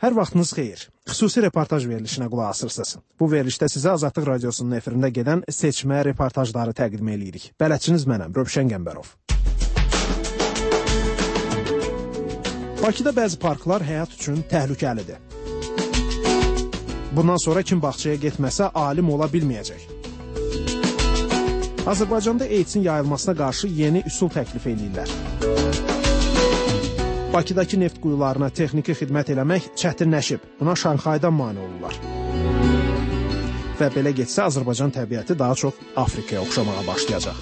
Hər vaxtınız xeyir. Xüsusi reportaj verilişinə qulaq asırsınız. Bu verilişdə sizə Azadlıq Radiosunun efirində gedən seçmə reportajları təqdim edirik. Bələdçiniz mənəm, Rövşən Qəmbərov. Bakıda bəzi parklar həyat üçün təhlükəlidir. Bundan sonra kim bağçaya getməsə alim ola bilməyəcək. Azərbaycanda AIDS-in yayılmasına qarşı yeni üsul təklif edirlər. Bakıdakı neft quyularına texniki xidmət eləmək çətinləşib. Buna Şanxaydan mane olurlar. Və belə getsə Azərbaycan təbiəti daha çox Afrikaya oxşamağa başlayacaq.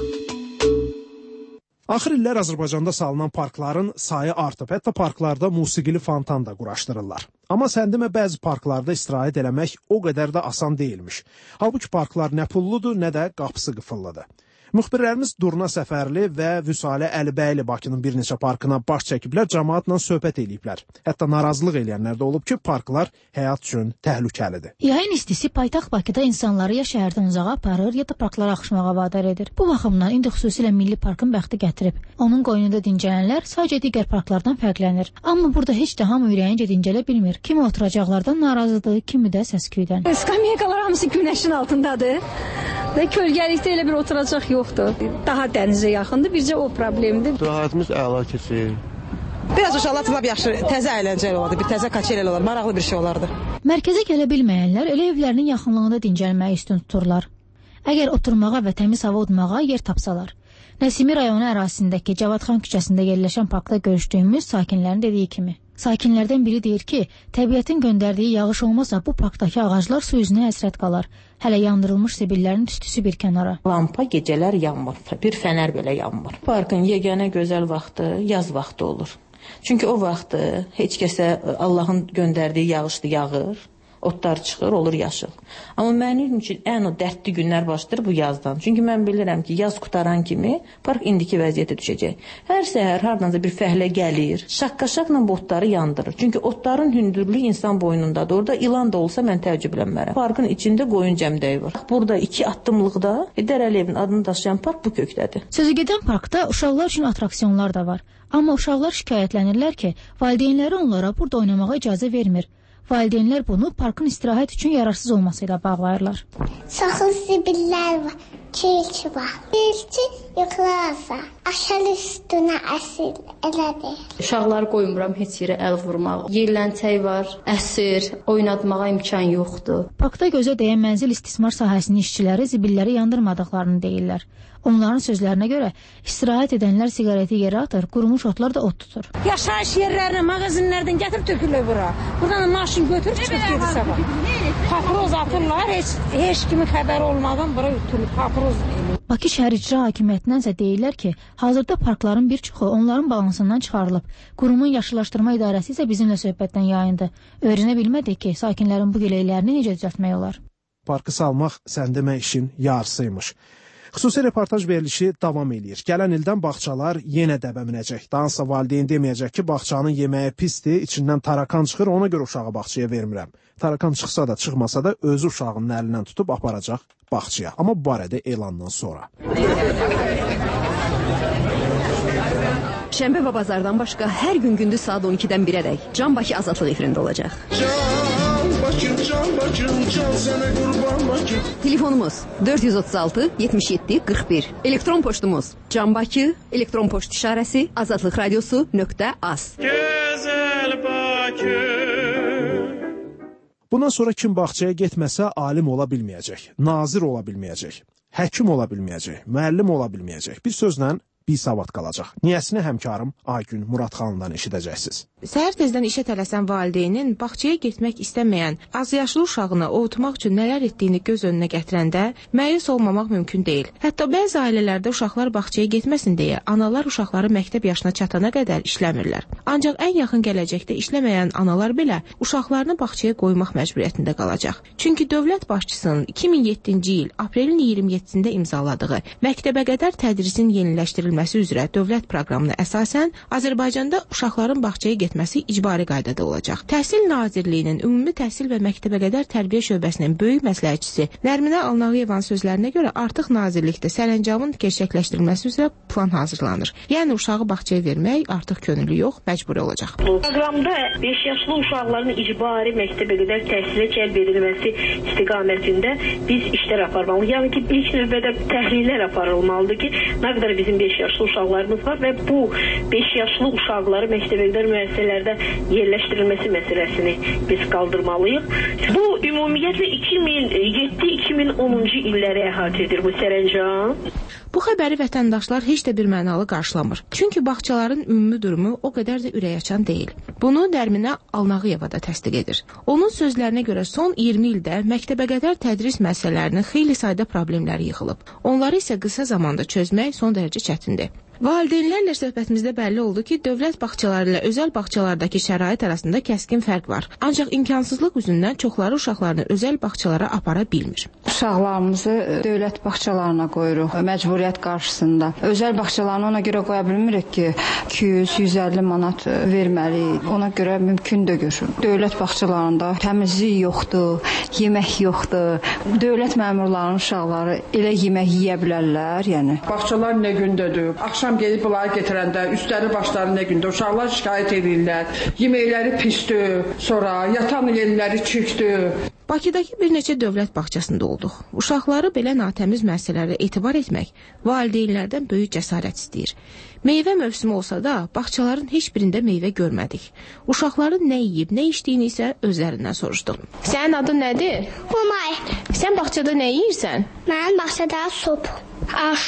Axır illər Azərbaycanda salınan parkların sayı artıb. Hətta parklarda musiqili fontan da quraşdırırlar. Amma sən demə bəzi parklarda istirahət eləmək o qədər də asan deyilmiş. Halbuki parklar nə pulludur, nə də qapısı qıfıllıdır. Müxbirlərimiz Durna Səfərli və Vüsalə Əlibəyli Bakının bir neçə parkına baş çəkiblər, cəmaatla söhbət eləyiblər. Hətta narazılıq eləyənlər də olub ki, parklar həyat üçün təhlükəlidir. Yayın istisi paytaxt Bakıda insanları ya şəhərdən uzağa aparır, ya da parklara axışmağa vadar edir. Bu baxımdan indi xüsusilə Milli Parkın bəxti gətirib. Onun qoynunda dincələnlər sadəcə digər parklardan fərqlənir. Amma burada heç də hamı ürəyincə dincələ bilmir. Kimi oturacaqlardan narazıdır, kimi də səsküydən. Skamyakalar hamısı günəşin altındadır. Və kölgəlikdə elə bir oturacaq yoxdur. Daha dənizə yaxındır, bircə o problemdir. İstirahətimiz əla keçir. Biraz uşaqlar lap yaxşı, təzə əyləncəli olardı, bir təzə kaçel olardı, maraqlı bir şey olardı. Mərkəzə gələ bilməyənlər elə evlərinin yaxınlığında dincəlməyi üstün tuturlar. Əgər oturmağa və təmiz hava udmağa yer tapsalar. Nəsimi rayonu ərazisindəki Cavadxan küçəsində yerləşən parkda görüşdüyümüz sakinlərin dediyi kimi. Sakinlərdən biri deyir ki, təbiətin göndərdiyi yağış olmasa bu parkdakı ağaclar su üzünə həsrət qalar. Hələ yandırılmış zibillərin tüstüsü bir kənara. Lampa gecələr yanmır, bir fənər belə yanmır. Parkın yeganə gözəl vaxtı yaz vaxtı olur. Çünki o vaxtı heç kəsə Allahın göndərdiyi yağışlı yağır. Otlar çıxır, olur yaşıl. Amma mənim üçün ən o dərdli günlər başlayır bu yazdan. Çünki mən bilirəm ki, yaz qutaran kimi park indiki vəziyyətə düşəcək. Hər səhər hardanca bir fəhlə gəlir, şaqqa-şaqla otları yandırır. Çünki otların hündürlüyü insan boynundadır. Orada ilan da olsa mən təəccüblənmərəm. Parkın içində qoyun cəmdəyi var. Burada 2 addımlıqda Heydər Əliyevin adını daşıyan park bu kökdədir. Sözü gedən parkda uşaqlar üçün atraksiyonlar da var. Amma uşaqlar şikayətlənirlər ki, valideynləri onlara burada oynamağa icazə vermir. Valideynlər bunu parkın istirahət üçün yararsız olması ilə bağlayırlar. Çoxlu zibillər var, çilki var. Çilki yıxılarsa, aşağı üstünə əsir elədir. Uşaqları qoymuram heç yerə əl vurmaq. Yerləncək var, əsir, oynatmağa imkan yoxdur. Parkda gözə dəyən mənzil istismar sahəsinin işçiləri zibilləri yandırmadıqlarını deyirlər. Onların sözlərinə görə istirahət edənlər siqareti yerə atır, qurumuş otlar da ot tutur. Yaşayış yerlərinə, mağazinlərdən gətirib tökürlər bura. Buradan maşın götürüb çıxıb gedir sabah. Paproz atırlar, heç kimin xəbəri olmadan bura ötürülür, paproz eləyir. Bakı şəhər icra hakimiyyətindənsə deyirlər ki, hazırda parkların bir çoxu onların balansından çıxarılıb. Qurumun yaşıllaşdırma idarəsi isə bizimlə söhbətdən yayındı. Öyrənə bilmədik ki, sakinlərin bu giləylərini necə düzəltmək olar. Parkı salmaq sən demə işin yarısıymış. Xüsusi reportaj verilişi davam edir. Gələn ildən bağçalar yenə dəbə minəcək. Dansa valideyn deməyəcək ki, bağçanın yeməyi pisdir, içindən tarakan çıxır, ona görə uşağı bağçaya vermirəm. Tarakan çıxsa da, çıxmasa da özü uşağının əlindən tutub aparacaq bağçaya. Amma bu barədə elandan sonra. Şənbə və bazardan başqa hər gün gündüz saat 12-dən 1-ədək Can Bakı Azadlıq efirində olacaq. Can sənə qurban Bakı. Telefonumuz 436 77 41. Elektron poçtumuz Can Bakı, elektron poçt işarəsi azadlıqradiosu.az. Gözəl Bakı. Bundan sonra kim bağçaya getməsə alim ola bilməyəcək, nazir ola bilməyəcək, həkim ola bilməyəcək, müəllim ola bilməyəcək. Bir sözlə bisavad qalacaq. Niyəsini həmkarım Aygün Muradxanından eşidəcəksiniz. Səhər tezdən işə tələsən valideynin bağçaya getmək istəməyən azyaşlı uşağını ovutmaq üçün nələr etdiyini göz önünə gətirəndə məyus olmamaq mümkün deyil. Hətta bəzi ailələrdə uşaqlar bağçaya getməsin deyə analar uşaqları məktəb yaşına çatana qədər işləmirlər. Ancaq ən yaxın gələcəkdə işləməyən analar belə uşaqlarını bağçaya qoymaq məcburiyyətində qalacaq. Çünki dövlət başçısının 2007-ci il aprelin 27-sində imzaladığı məktəbəqədər tədrisin yeniləşdirilməsi keçirilməsi üzrə dövlət proqramına əsasən Azərbaycanda uşaqların bağçaya getməsi icbari qaydada olacaq. Təhsil Nazirliyinin Ümumi Təhsil və Məktəbəqədər Tərbiyə Şöbəsinin böyük məsləhətçisi Nərminə Alnağıyevanın sözlərinə görə artıq nazirlikdə sərəncamın gerçəkləşdirilməsi üzrə plan hazırlanır. Yəni uşağı bağçaya vermək artıq könüllü yox, məcburi olacaq. Proqramda 5 yaşlı uşaqların icbari məktəbəqədər təhsilə cəlb edilməsi istiqamətində biz işlər aparmalıyıq. Yəni ki, ilk növbədə təhlillər aparılmalıdır ki, nə qədər bizim 5 yaşlı uşaqlarımız var və bu 5 yaşlı uşaqları məktəbəqədər müəssisələrdə yerləşdirilməsi məsələsini biz qaldırmalıyıq. Bu ümumiyyətlə 2007-2010-cu illəri əhatə edir bu sərəncam. Bu xəbəri vətəndaşlar heç də bir mənalı qarşılamır. Çünki bağçaların ümumi durumu o qədər də ürəkaçan deyil. Bunu Nərminə Alnağıyeva da təsdiq edir. Onun sözlərinə görə son 20 ildə məktəbəqədər tədris müəssisələrinin xeyli sayda problemləri yığılıb. Onları isə qısa zamanda çözmək son dərəcə çətindir. Valideynlərlə söhbətimizdə bəlli oldu ki, dövlət bağçaları ilə özəl bağçalardakı şərait arasında kəskin fərq var. Ancaq imkansızlıq üzündən çoxları uşaqlarını özəl bağçalara apara bilmir. Uşaqlarımızı dövlət bağçalarına qoyuruq məcburiyyət qarşısında. Özəl bağçalarını ona görə qoya bilmirik ki, 200-150 manat verməliyik. Ona görə mümkün deyil. Dövlət bağçalarında təmizlik yoxdur, yemək yoxdur. Dövlət məmurlarının uşaqları elə yemək yeyə bilərlər, yəni. Bağçalar nə gündədir? Axşam gedib bunları getirəndə üstləri başları nə gündə uşaqlar şikayət edirlər. Yeməkləri pisdir, sonra yatan yerləri çirkdir. Bakıdakı bir neçə dövlət bağçasında olduq. Uşaqları belə natəmiz məsələlərə etibar etmək valideynlərdən böyük cəsarət istəyir. Meyvə mövsümü olsa da bağçaların heç birində meyvə görmədik. Uşaqların nə yeyib, nə içdiyini isə özlərindən soruşduq. Sənin adın nədir? Umay. Sən bağçada nə yeyirsən? Mən bağçada sop, aş,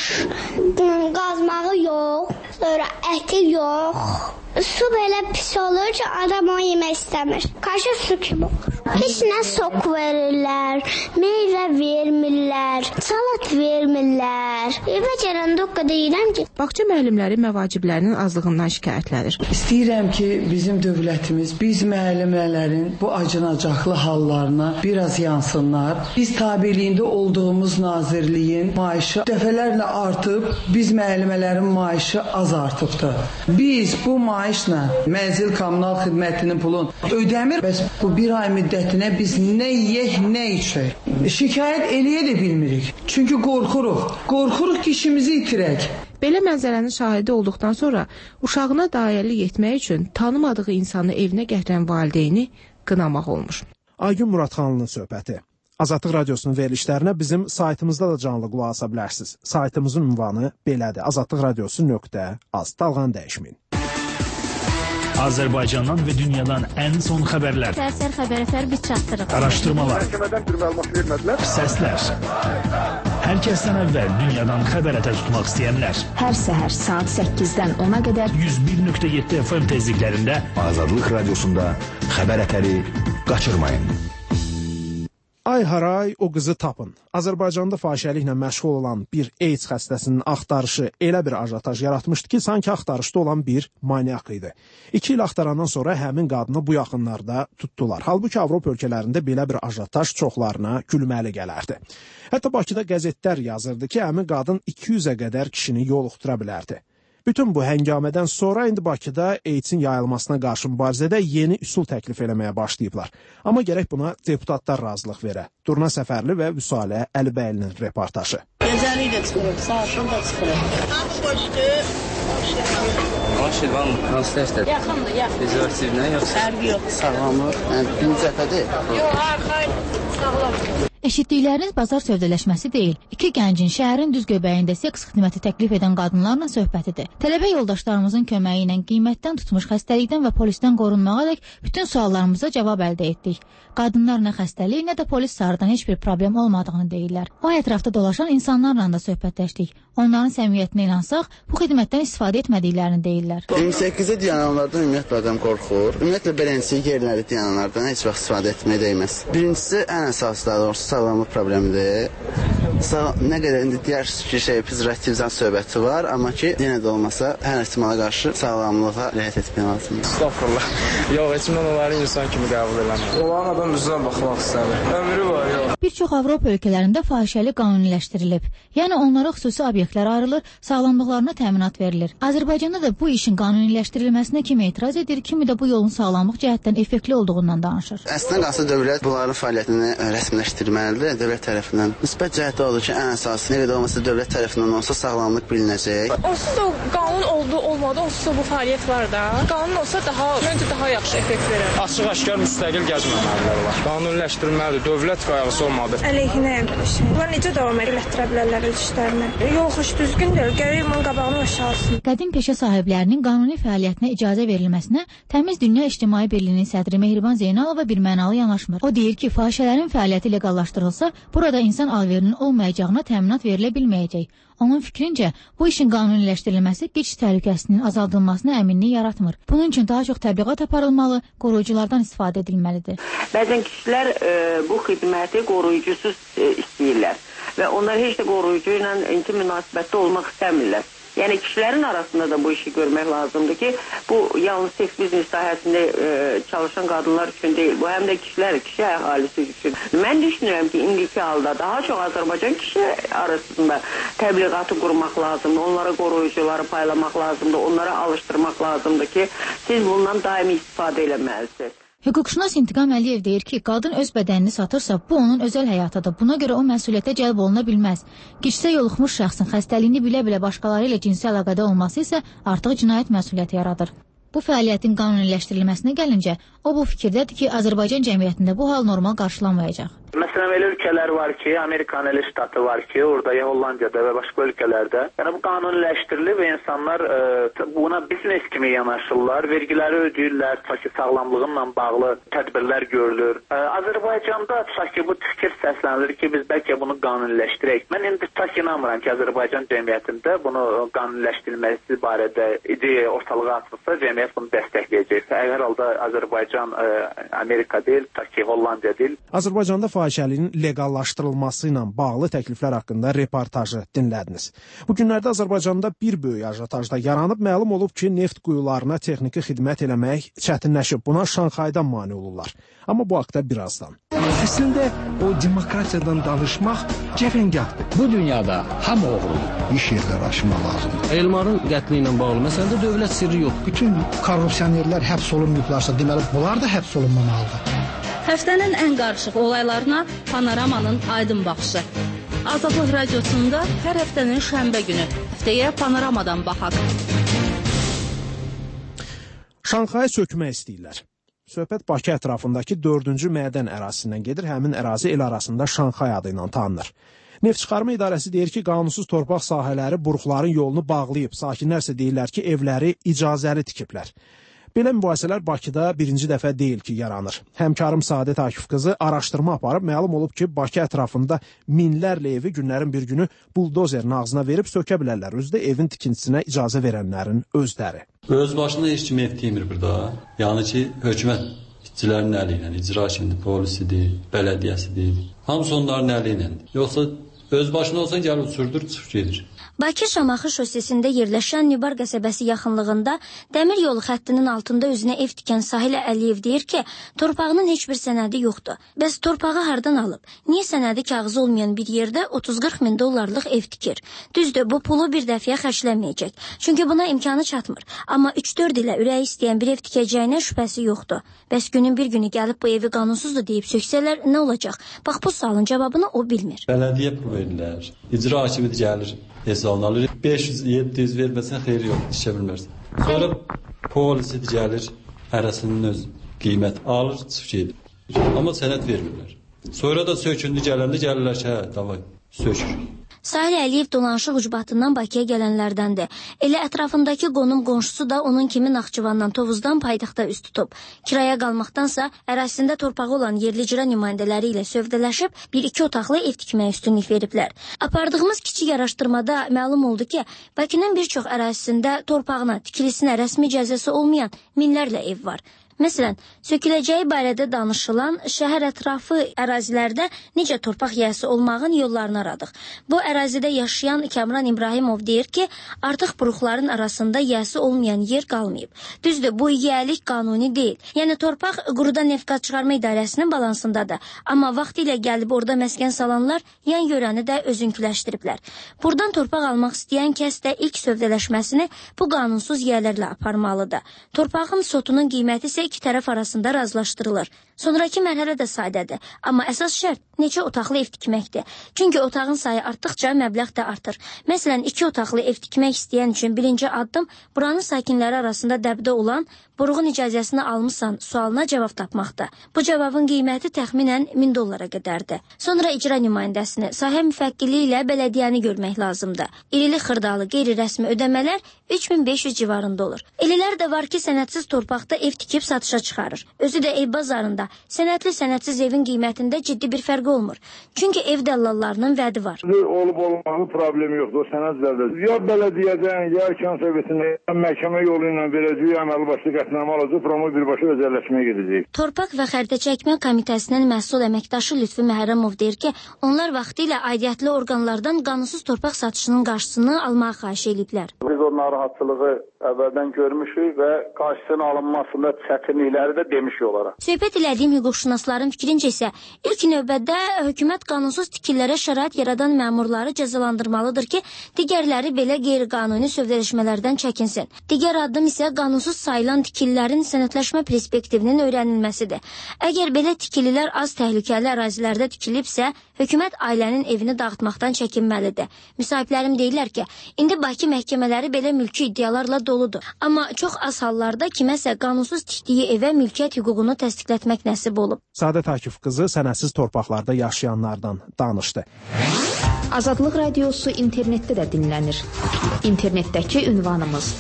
qazmağı yox, sonra əti yox. Su belə pis olur ki, adam onu yemək istəmir. Qaşı su kimi olur. Heç nə sok verirlər, meyvə vermirlər, salat vermirlər. Evə gələndə o qədər yeyirəm ki. Bağça müəllimləri məvaciblərinin azlığından şikayətlənir. İstəyirəm ki, bizim dövlətimiz, biz müəllimələrin bu acınacaqlı hallarına biraz yansınlar. Biz tabeliyində olduğumuz nazirliyin maaşı dəfələrlə artıb, biz müəllimələrin maaşı az artıbdır. Biz bu maaşla mənzil kommunal xidmətinin pulunu ödəmir. Bəs bu bir ay müddətinə biz nə yeyək, nə içək. Şikayət eləyə də bilmirik. Çünki qorxuruq. Qorxuruq ki, işimizi itirək. Belə mənzərənin şahidi olduqdan sonra uşağına dairəlik etmək üçün tanımadığı insanı evinə gətirən valideyni qınamaq olmuş. Aygün Muradxanlının söhbəti. Azadlıq Radiosunun verilişlərinə bizim saytımızda da canlı qulaq asa bilərsiniz. Saytımızın ünvanı belədir. azadlıqradiosu.az. Dalğanı dəyişməyin. Azərbaycandan və dünyadan ən son xəbərlər. Səhər xəbərlər biz çatdırırıq. Araşdırmalar. Məhkəmədən bir məlumat vermədilər. Səslər. Hər kəsdən əvvəl dünyadan xəbər ətə tutmaq istəyənlər. Hər səhər saat 8-dən 10-a qədər 101.7 FM tezliklərində Azadlıq Radiosunda xəbər ətəri qaçırmayın. Ay haray, o qızı tapın. Azərbaycanda fahişəliklə məşğul olan bir AIDS xəstəsinin axtarışı elə bir ajotaj yaratmışdı ki, sanki axtarışda olan bir manyak idi. 2 il axtarandan sonra həmin qadını bu yaxınlarda tutdular. Halbuki Avropa ölkələrində belə bir ajotaj çoxlarına gülməli gələrdi. Hətta Bakıda qəzetlər yazırdı ki, həmin qadın 200-ə qədər kişini yoluxdura bilərdi. Bütün bu həngamədən sonra indi Bakıda AIDS-in yayılmasına qarşı mübarizədə yeni üsul təklif eləməyə başlayıblar. Amma gərək buna deputatlar razılıq verə. Durna Səfərli və Vüsalə Əlibəylinin reportajı. Gecəlik də çıxırıq, saatın da çıxırıq. Hamı boşdur. Şirvan konsertdə. Yaxındır, yaxın. Rezervativlə yoxsa? Fərqi yox. Sağlamlıq, birinci dəfədir. Yox, arxayın, sağlam. Eşitdikləriniz bazar sövdələşməsi deyil. 2 gəncin şəhərin düz göbəyində seks xidməti təklif edən qadınlarla söhbətidir. Tələbə yoldaşlarımızın köməyi ilə qiymətdən tutmuş xəstəlikdən və polisdən qorunmağa dək bütün suallarımıza cavab əldə etdik. Qadınlar nə xəstəlik, nə də polis sarıdan heç bir problem olmadığını deyirlər. O ətrafda dolaşan insanlarla da söhbətləşdik. Onların səmiyyətinə inansaq, bu xidmətdən istifadə etmədiklərini deyirlər. 28-i dayananlardan ümumiyyətlə adam qorxur. Ümumiyyətlə beləncə yerləri dayananlardan heç vaxt istifadə etməyə dəyməz. Birincisi ən əsaslı, doğrusu sağlamlıq problemidir. Nə qədər indi deyər ki, prezervativdən söhbəti var, amma ki, yenə də olmasa hər ehtimala qarşı sağlamlığa riayət etmək lazımdır. Estağfurullah. Yox, heç mən onları insan kimi qəbul eləmirəm. Olan adam üzrə baxmaq istəmir. Ömrü var, yox. Bir çox Avropa ölkələrində fahişəlik qanuniləşdirilib. Yəni onlara xüsusi obyektlər ayrılır, sağlamlıqlarına təminat verilir. Azərbaycanda da bu işin qanuniləşdirilməsinə kimi etiraz edir, kimi də bu yolun sağlamlıq cəhətdən effektli olduğundan danışır. Əslində qalsa dövlət bunların fəaliyyətini rəsmiləşdirməlidir. Dövlət tərəfindən müsbət cəhətdə odur ki, ən əsası nə qədər olmasa dövlət tərəfindən olsa sağlamlıq bilinəcək. Onsuz da qanun olmadı, onsuz da bu fəaliyyət var da. Qanun olsa məncə daha yaxşı effekt verər. Açıq-aşkar müstəqil gəzməməlidir var. Qanuniləşdirilməlidir. Dövlət qayğısı olmadı. Əleyhinəyəm belə şey. Bunlar necə davam etdirə bilərlər öz işlərini? Yol xoş düzgündür. Gərək mən qabağını aşağı alsın. Qədim peşə sahiblərinin qanuni fəaliyyətinə icazə verilməsinə Təmiz Dünya İctimai Birliyinin sədri Mehriban Zeynalova birmənalı yanaşmır. O deyir ki, fahişələrin fəaliyyəti leqallaşdırılsa, burada insan alverinin olmayacağına təminat verilə bilməyəcək. Onun fikrincə, bu işin qanuniləşdirilməsi qiç təhlükəsinin azaldılmasına əminlik yaratmır. Bunun üçün daha çox təbliğat aparılmalı, qoruyuculardan istifadə edilməlidir. Bəzən kişilər bu xidməti qoruyucusuz istəyirlər və onlar heç də qoruyucu ilə intim münasibətdə olmaq istəmirlər. Yəni kişilərin arasında da bu işi görmək lazımdır ki, bu yalnız seks biznes sahəsində çalışan qadınlar üçün deyil, bu həm də kişi əhalisi üçün. Mən düşünürəm ki, indiki halda daha çox Azərbaycan kişi arasında təbliğatı qurmaq lazımdır, onlara qoruyucuları paylamaq lazımdır, onlara alışdırmaq lazımdır ki, siz bundan daimi istifadə eləməlisiniz. Hüquqşünas İntiqam Əliyev deyir ki, qadın öz bədənini satırsa, bu onun özəl həyatıdır. Buna görə o məsuliyyətə cəlb oluna bilməz. Gicsə yoluxmuş şəxsin xəstəliyini bilə-bilə başqaları ilə cinsi əlaqədə olması isə artıq cinayət məsuliyyəti yaradır. Bu fəaliyyətin qanuniləşdirilməsinə gəlincə, o bu fikirdədir ki, Azərbaycan cəmiyyətində bu hal normal qarşılanmayacaq. Məsələn, elə ölkələr var ki, Amerikan elə ştatı var ki, orada ya Hollandiyada və başqa ölkələrdə. Yəni bu qanuniləşdirilib və insanlar buna biznes kimi yanaşırlar, vergiləri ödəyirlər, tutaq ki, sağlamlığınla bağlı tədbirlər görülür. Azərbaycanda tutaq ki, bu fikir səslənir ki, biz bəlkə bunu qanuniləşdirək. Mən indi tutaq ki, inanmıram ki, Azərbaycan cəmiyyətində bunu qanuniləşdirilməsi barədə ideya ortalığa atılsa, cəmiyyət bunu dəstəkləyəcək. Əgər halda Azərbaycan Amerika deyil, tutaq ki, Hollandiya deyil. Azərbaycanda fahişəliyin leqallaşdırılması ilə bağlı təkliflər haqqında reportajı dinlədiniz. Bu günlərdə Azərbaycanda bir böyük ajotajda yaranıb, məlum olub ki, neft quyularına texniki xidmət eləmək çətinləşib. Buna Şanxaydan mane olurlar. Amma bu haqda birazdan. Əslində o demokratiyadan danışmaq cəfəngahdır. Bu dünyada hamı oğrudur. İş yerləri açmaq lazımdır. Elmarın qətli ilə bağlı məsələdə dövlət sirri yox. Bütün korrupsionerlər həbs olunmayıblarsa, deməli bunlar da həbs olunmamalıdır. Həftənin ən qarışıq olaylarına Panoramanın aydın baxışı. Azadlıq radiosunda hər həftənin şənbə günü. Həftəyə Panoramadan baxaq. Şanxaya sökmək istəyirlər. Söhbət Bakı ətrafındakı 4-cü mədən ərazisindən gedir. Həmin ərazi el arasında Şanxay adı ilə tanınır. Neft çıxarma idarəsi deyir ki, qanunsuz torpaq sahələri buruqların yolunu bağlayıb. Sakinlər isə deyirlər ki, evləri icazəli tikiblər. Belə mübahisələr Bakıda birinci dəfə deyil ki, yaranır. Həmkarım Saadət Akif qızı araşdırma aparıb, məlum olub ki, Bakı ətrafında minlərlə evi günlərin bir günü buldozerin ağzına verib sökə bilərlər. Özü də evin tikintisinə icazə verənlərin özləri. Öz başına heç kim ev demir burada. Yəni ki, hökumət işçilərin əli ilə, icra hakimidir, polisidir, bələdiyyəsidir. Hamısı onların əli ilə. Yoxsa öz başına olsan gəlib uçurdur, çıxıb gedir. Bakı Şamaxı şosesində yerləşən Nübar qəsəbəsi yaxınlığında dəmir yolu xəttinin altında özünə ev tikən Sahilə Əliyev deyir ki, torpağının heç bir sənədi yoxdur. Bəs torpağı hardan alıb? Niyə sənədi kağızı olmayan bir yerdə 30-40 min dollarlıq ev tikir? Düzdür, bu pulu bir dəfəyə xərcləməyəcək. Çünki buna imkanı çatmır. Amma 3-4 ilə ürəyi istəyən bir ev tikəcəyinə şübhəsi yoxdur. Bəs günün bir günü gəlib bu evi qanunsuzdur deyib söksələr nə olacaq? Bax bu sualın cavabını o bilmir. Bələdiyyə pul verirlər. İcra hakimi gəlir. Hesabını alır. 500-700 verməsən xeyri yox, işə bilmərsən. Sonra polisi gəlir, hərəsinin öz qiymət alır, çıxıb gedir. Amma sənəd vermirlər. Sonra da sökündü gələndə gəlirlər ki, hə, davay, sökürük. Sahilə Əliyev dolanışıq ucbatından Bakıya gələnlərdəndir. Elə ətrafındakı qonum qonşusu da onun kimi Naxçıvandan, Tovuzdan paytaxta üst tutub. Kiraya qalmaqdansa ərazisində torpağı olan yerli icra nümayəndələri ilə sövdələşib bir-iki otaqlı ev tikməyə üstünlük veriblər. Apardığımız kiçik araşdırmada məlum oldu ki, Bakının bir çox ərazisində torpağına, tikilisinə rəsmi icazəsi olmayan minlərlə ev var. Məsələn, söküləcəyi barədə danışılan şəhər ətrafı ərazilərdə necə torpaq yiyəsi olmağın yollarını aradıq. Bu ərazidə yaşayan Kamran İbrahimov deyir ki, artıq buruqların arasında yiyəsi olmayan yer qalmayıb. Düzdür, bu yiyəlik qanuni deyil. Yəni torpaq Quruda Neft-Qaz Çıxarma İdarəsinin balansındadır. Amma vaxtilə gəlib orada məskən salanlar yan yörəni də özünküləşdiriblər. Buradan torpaq almaq istəyən kəs də ilk sövdələşməsini bu qanunsuz yiyələrlə aparmalıdır. Torpağın sotunun qiyməti isə iki tərəf arasında razılaşdırılır. Sonraki mərhələ də sadədir. Amma əsas şərt neçə otaqlı ev tikməkdir. Çünki otağın sayı artdıqca məbləğ də artır. Məsələn, 2 otaqlı ev tikmək istəyən üçün birinci addım buranın sakinləri arasında dəbdə olan buruğun icazəsini almısan sualına cavab tapmaqdır. Bu cavabın qiyməti təxminən $1000 qədərdir. Sonra icra nümayəndəsini, sahə müfəkkili ilə bələdiyyəni görmək lazımdır. İrili xırdalı qeyri-rəsmi ödəmələr 3500 civarında olur. Elilər də var ki, sənədsiz torpaqda ev tikib satışa çıxarır. Özü də ev bazarında sənədli sənədsiz evin qiymətində ciddi bir fərqi olmur. Çünki ev dəllallarının vədi var. Olub-olmağı problemi yoxdur. O sənədlərdə ya bələdiyyədən, ya kənsövetindən, ya məhkəmə yolu ilə verəcək, əməli başlı qətnamə alacaq, promo birbaşa özəlləşməyə gedəcək. Torpaq və xəritəçəkmə komitəsinin məsul əməkdaşı Lütfü Məhərrəmov deyir ki, onlar vaxtilə aidiyyətli orqanlardan qanunsuz torpaq satışının qarşısını almağa xahiş ediblər. Biz o narahatçılığı əvvəldən görmüşük və qarşısının alınmasında çətinlikləri də demişik onlara. Söhbət elədiyim hüquqşünasların fikrincə isə ilk növbədə hökumət qanunsuz tikililərə şərait yaradan məmurları cəzalandırmalıdır ki, digərləri belə qeyri-qanuni sövdələşmələrdən çəkinsin. Digər addım isə qanunsuz sayılan tikililərin sənədləşmə perspektivinin öyrənilməsidir. Əgər belə tikililər az təhlükəli ərazilərdə tikilibsə, hökumət ailənin evini dağıtmaqdan çəkinməlidir. Müsahiblərim deyirlər ki, indi Bakı məhkəmələri belə mülki iddialarla doludur. Amma çox az hallarda kiməsə qanunsuz tikdiyi evə mülkiyyət hüququnu təsdiqlətmək nəsib olub. Səadət Akif qızı sənədsiz torpaqlarda yaşayanlardan danışdı. Azadlıq radiosu internetdə də dinlənir. İnternetdəki ünvanımız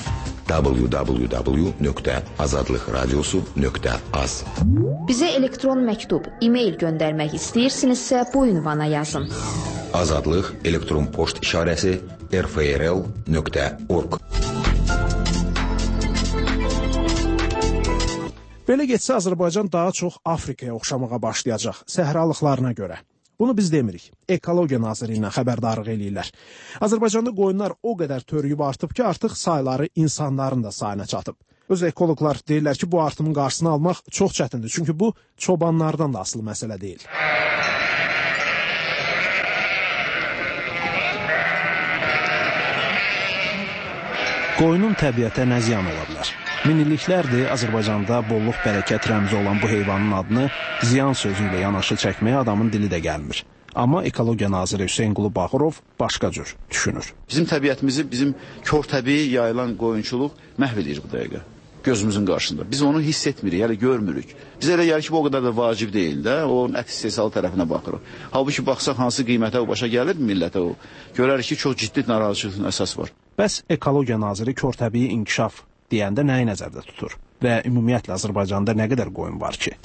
www.azadlıqradiosu.az. Bizə elektron məktub, e-mail göndərmək istəyirsinizsə bu ünvana yazın. Azadlıq elektron poçt işarəsi rfrl.org. Belə getsə Azərbaycan daha çox Afrikaya oxşamağa başlayacaq səhralıqlarına görə. Bunu biz demirik. Ekologiya Nazirliyindən xəbərdarlıq eləyirlər. Azərbaycanda qoyunlar o qədər törüyüb artıb ki, artıq sayları insanların da sayına çatıb. Öz ekoloqlar deyirlər ki, bu artımın qarşısını almaq çox çətindir. Çünki bu çobanlardan da asılı məsələ deyil. Qoyunun təbiətə nə ziyan ola bilər? Minilliklərdir Azərbaycanda bolluq bərəkət rəmzi olan bu heyvanın adını ziyan sözü ilə yanaşı çəkməyə adamın dili də gəlmir. Amma Ekologiya naziri Hüseynqulu Bağırov başqa cür düşünür. Bizim təbiətimizi, bizim kör təbii yayılan qoyunçuluq məhv edir bu dəqiqə gözümüzün qarşısında. Biz onu hiss etmirik, yəni görmürük. Biz elə gəlir ki, bu o qədər də vacib deyil də, onun ət istehsalı tərəfinə baxırıq. Halbuki baxsaq hansı qiymətə o başa gəlir millətə o, görərik ki, çox ciddi narazıçılığın əsas var. Bəs Ekologiya naziri kör təbii inkişaf deyəndə nəyi nəzərdə tutur və ümumiyyətlə Azərbaycanda nə qədər qoyun var ki?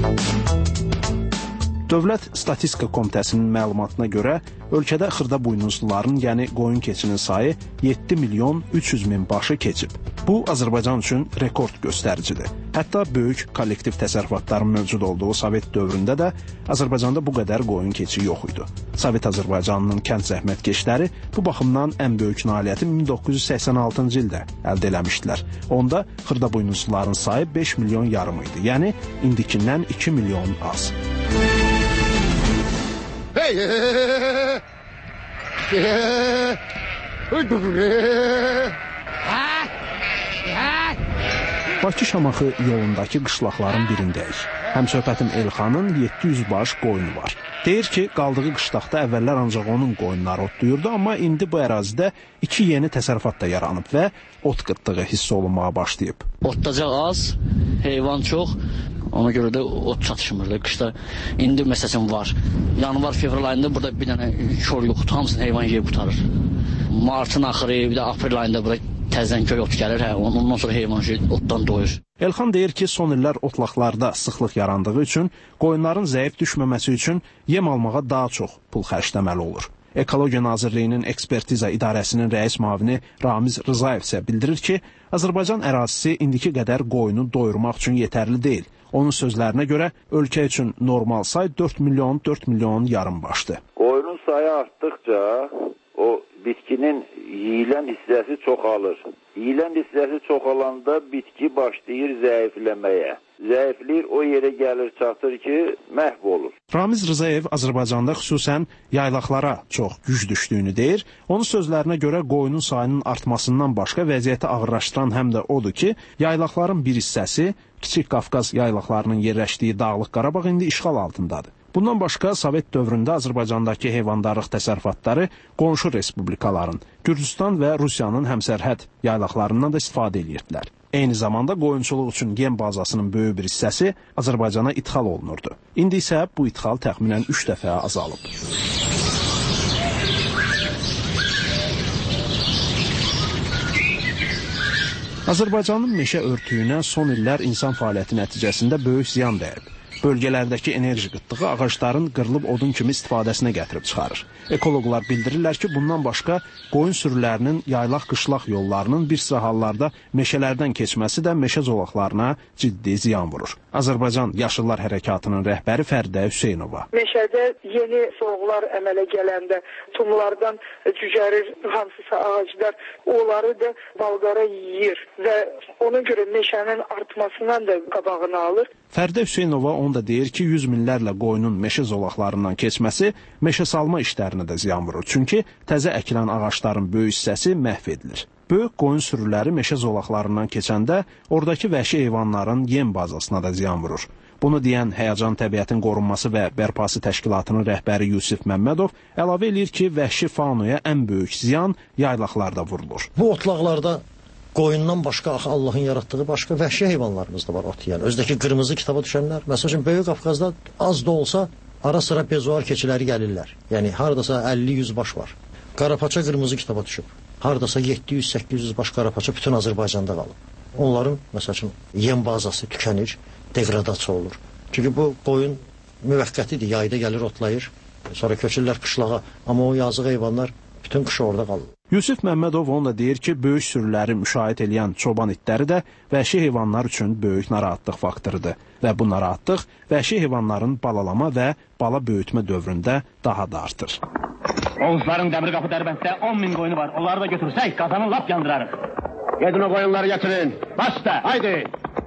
Dövlət Statistika Komitəsinin məlumatına görə ölkədə xırda buynuzluların, yəni qoyun keçinin sayı 7.300.000 başı keçib. Bu Azərbaycan üçün rekord göstəricidir. Hətta böyük kollektiv təsərrüfatların mövcud olduğu Sovet dövründə də Azərbaycanda bu qədər qoyun keçi yox idi. Sovet Azərbaycanının kənd zəhmətkeşləri bu baxımdan ən böyük nailiyyəti 1986-cı ildə əldə eləmişdilər. Onda xırda buynuzluların sayı 5 milyon yarım idi. Yəni indikindən 2 milyon az. Bakı-Şamaxı yolundakı qışlaqların birindəyik. Həmsöhbətim Elxanın 700 baş qoyunu var. Deyir ki, qaldığı qışlaqda əvvəllər ancaq onun qoyunları otlayırdı, amma indi bu ərazidə 2 yeni təsərrüfat da yaranıb və ot qıtlığı hiss olunmağa başlayıb. Otdacaq az, heyvan çox. Ona görə də ot çatışmır da qışda. İndi məsələn var. Yanvar, fevral ayında burada bir dənə kol yoxdur. Hamısını heyvan yeyib qutarır. Martın axırı, bir də aprel ayında bura təzən köy ot gəlir. Ondan sonra heyvan otdan doyur. Elxan deyir ki, son illər otlaqlarda sıxlıq yarandığı üçün qoyunların zəif düşməməsi üçün yem almağa daha çox pul xərcləməli olur. Ekologiya Nazirliyinin ekspertiza idarəsinin rəis müavini Ramiz Rzayev isə bildirir ki, Azərbaycan ərazisi indiki qədər qoyunu doyurmaq üçün yetərli deyil. Onun sözlərinə görə ölkə üçün normal say 4 milyon yarım başdır. Qoyunun sayı artdıqca o bitkinin yeyilən hissəsi çoxalır. Yeyilən hissəsi çoxalanda bitki başlayır zəifləməyə. Zəifləyir, o yerə gəlir, çatır ki, məhv olur. Ramiz Rzayev Azərbaycanda xüsusən yaylaqlara çox güc düşdüyünü deyir. Onun sözlərinə görə qoyunun sayının artmasından başqa vəziyyəti ağırlaşdıran həm də odur ki, yaylaqların bir hissəsi Kiçik Qafqaz yaylaqlarının yerləşdiyi Dağlıq Qarabağ indi işğal altındadır. Bundan başqa Sovet dövründə Azərbaycandakı heyvandarlıq təsərrüfatları qonşu respublikaların, Gürcüstan və Rusiyanın həmsərhəd yaylaqlarından da istifadə edirdilər. Eyni zamanda qoyunçuluq üçün yem bazasının böyük bir hissəsi Azərbaycana ixal olunurdu. İndi isə bu ixal təxminən 3 dəfə azalıb. Azərbaycanın meşə örtüyünə son illər insan fəaliyyəti nəticəsində böyük ziyan dəyib. Bölgələrdəki enerji qıtlığı ağacların qırılıb odun kimi istifadəsinə gətirib çıxarır. Ekoloqlar bildirirlər ki, bundan başqa qoyun sürülərinin yaylaq-qışlaq yollarının bir sıra hallarda meşələrdən keçməsi də meşə zolaqlarına ciddi ziyan vurur. Azərbaycan Yaşıllar Hərəkatının rəhbəri Fərdə Hüseynova. Meşədə yeni soğuqlar əmələ gələndə tumlardan cücərir hansısa ağaclar, onları da balqara yeyir və ona görə meşənin artmasından da qabağını alır. Fərdə Hüseynova onu da deyir ki, yüz minlərlə qoyunun meşə zolaqlarından keçməsi meşə salma işlərinə də ziyan vurur. Çünki təzə əkilən ağacların böyük hissəsi məhv edilir. Böyük qoyun sürüləri meşə zolaqlarından keçəndə oradakı vəhşi heyvanların yem bazasına da ziyan vurur. Bunu deyən Həyəcan Təbiətin Qorunması və Bərpası Təşkilatının rəhbəri Yusif Məmmədov əlavə edir ki, vəhşi faunaya ən böyük ziyan yaylaqlarda vurulur. Bu otlaqlarda qoyundan başqa Allahın yaratdığı başqa vəhşi heyvanlarımız da var ot yeyən. Özdəki qırmızı kitaba düşənlər. Məsələn, Böyük Qafqazda az da olsa ara-sıra bezuar keçiləri gəlirlər. Yəni hardasa 50-100 baş var. Qarapaça qırmızı kitaba düşüb. Hardasa 700-800 baş qarapaça bütün Azərbaycanda qalıb. Onların məsələn yem bazası tükənir, deqradasiya olur. Çünki bu qoyun müvəqqətidir, yayda gəlir otlayır, sonra köçürlər qışlağa, amma o yazıq heyvanlar bütün qışı orada qalır. Yusif Məmmədov onu da deyir ki, böyük sürüləri müşahidə edən çoban itləri də vəhşi heyvanlar üçün böyük narahatlıq faktorudur və bu narahatlıq vəhşi heyvanların balalama və bala böyütmə dövründə daha da artır. Oğuzların Dəmirqapı Dərbənddə 10.000 qoyunu var. Onları da götürsək qazanı lap yandırarıq. Gedin o qoyunları getirin. Başla, haydi.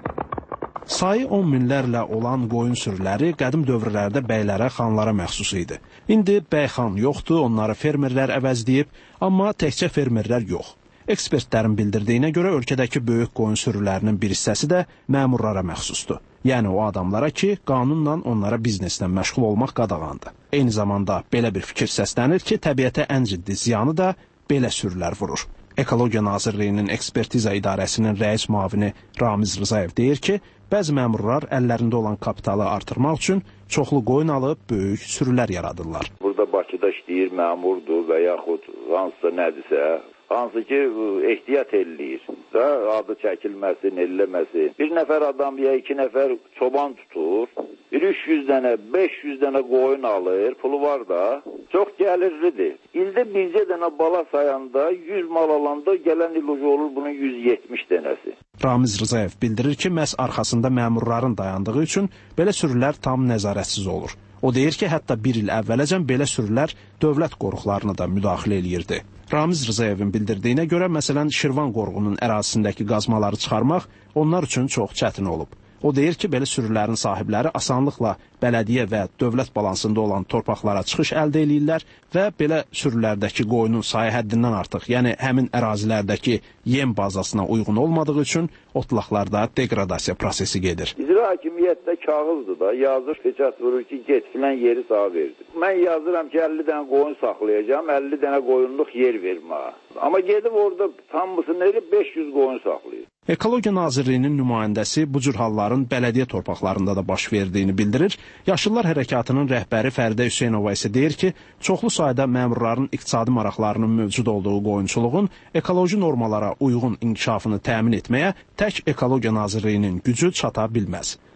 Sayı 10 minlərlə olan qoyun sürüləri qədim dövrlərdə bəylərə, xanlara məxsus idi. İndi bəyxan yoxdur, onları fermerlər əvəzləyib, amma təkcə fermerlər yox. Ekspertlərin bildirdiyinə görə ölkədəki böyük qoyun sürülərinin bir hissəsi də məmurlara məxsusdur. Yəni o adamlara ki, qanunla onlara bizneslə məşğul olmaq qadağandır. Eyni zamanda belə bir fikir səslənir ki, təbiətə ən ciddi ziyanı da belə sürülər vurur. Ekologiya Nazirliyinin ekspertiza idarəsinin rəis müavini Ramiz Rzayev deyir ki, bəzi məmurlar əllərində olan kapitalı artırmaq üçün çoxlu qoyun alıb böyük sürülər yaradırlar. Burada Bakıda işləyir, məmurdur və yaxud hansısa nədirsə, hansı ki ehtiyat eləyir da adı çəkilməsin, eləməsin. Bir nəfər adam ya 2 nəfər çoban tutur, 300 dənə, 500 dənə qoyun alır, pulu var da, çox gəlirlidir. İldə bircə dənə bala sayanda 100 mal alanda gələn il olur bunun 170 dənəsi. Ramiz Rzayev bildirir ki, məhz arxasında məmurların dayandığı üçün belə sürülər tam nəzarətsiz olur. O deyir ki, hətta bir il əvvələcən belə sürülər dövlət qoruqlarına da müdaxilə eləyirdi. Ramiz Rzayevin bildirdiyinə görə, məsələn, Şirvan qoruğunun ərazisindəki qazmaları çıxarmaq onlar üçün çox çətin olub. O deyir ki, belə sürülərin sahibləri asanlıqla bələdiyyə və dövlət balansında olan torpaqlara çıxış əldə eləyirlər və belə sürülərdəki qoyunun sayı həddindən artıq, yəni həmin ərazilərdəki yem bazasına uyğun olmadığı üçün otlaqlarda degradasiya prosesi gedir. İcra hakimiyyətdə kağızdır da, yazır, peçat vurur ki, get filan yeri sağ verdi. Mən yazıram ki, 50 dənə qoyun saxlayacağım, 50 dənə qoyunluq yer vermə. Amma gedib orada tamısını 500 qoyun saxlayır. Ekologiya Nazirliyinin nümayəndəsi bu cür halların bələdiyyə torpaqlarında da baş verdiyini bildirir. Yaşıllar Hərəkatının rəhbəri Fərdə Hüseynova isə deyir ki, çoxlu sayda məmurların iqtisadi maraqlarının mövcud olduğu qoyunçuluğun ekoloji normalara uyğun inkişafını təmin etməyə tək Ekologiya Nazirliyinin gücü çata bilməz.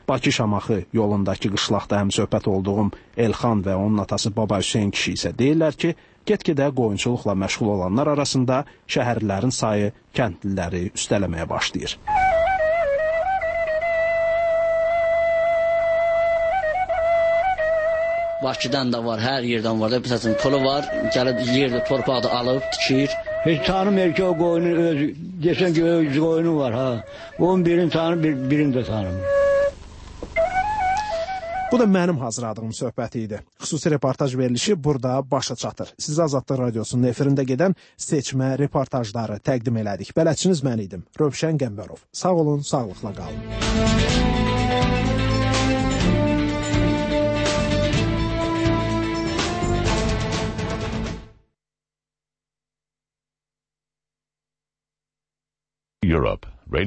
Bakı-Şamaxı yolundakı qışlaqda həmsöhbət olduğum Elxan və onun atası Baba Hüseyn kişi isə deyirlər ki, get-gedə qoyunçuluqla məşğul olanlar arasında şəhərlilərin sayı kəndliləri üstələməyə başlayır. Bakıdan da var, hər yerdən var da, məsələn, pulu var, gəlib yerdə torpağı da alıb, tikir. Heç tanımır ki, o qoyunu öz, desən ki, öz qoyunu var, ha. Onun birini tanır, birini də tanımır. Bu da mənim hazırladığım söhbəti idi. Xüsusi reportaj verilişi burada başa çatır. Siz Azadlıq Radiosunun efirində gedən seçmə reportajları təqdim elədik. Bələdçiniz mən idim, Rövşən Qəmbərov. Sağ olun, sağlıqla qalın. Europe.